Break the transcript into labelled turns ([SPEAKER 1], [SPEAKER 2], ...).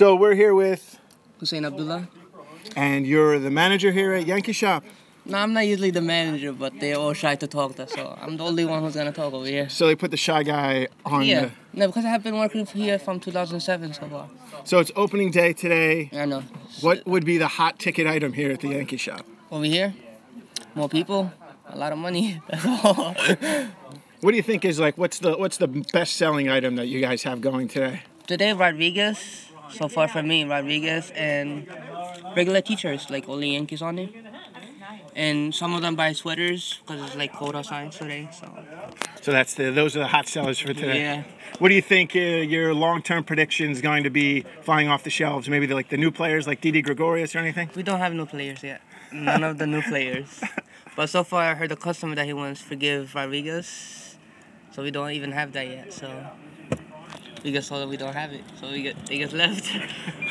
[SPEAKER 1] So we're here with,
[SPEAKER 2] Hussein Abdullah.
[SPEAKER 1] and you're the manager here at Yankee Shop.
[SPEAKER 2] No, I'm not usually the manager, but they're all shy to talk to, so I'm the only one who's gonna talk over here.
[SPEAKER 1] So they put the shy guy on.
[SPEAKER 2] Yeah, no, because I have been working here from 2007 so far.
[SPEAKER 1] So it's opening day today.
[SPEAKER 2] I know.
[SPEAKER 1] What would be the hot ticket item here at the Yankee Shop?
[SPEAKER 2] Over here, more people, a lot of money. That's all.
[SPEAKER 1] What do you think is what's the best selling item that you guys have going today?
[SPEAKER 2] Today, Rodriguez. So far for me, Rodriguez and regular t-shirts, like only Yankees on it. And some of them buy sweaters because it's like cold outside today. So
[SPEAKER 1] Those are the hot sellers for today.
[SPEAKER 2] yeah.
[SPEAKER 1] What do you think your long-term prediction is going to be flying off the shelves? Maybe the new players like Didi Gregorius or anything?
[SPEAKER 2] We don't have new players yet. None of the new players. But so far, I heard the customer that he wants to forgive Rodriguez. So we don't even have that yet. So we get told that we don't have it. So they get left.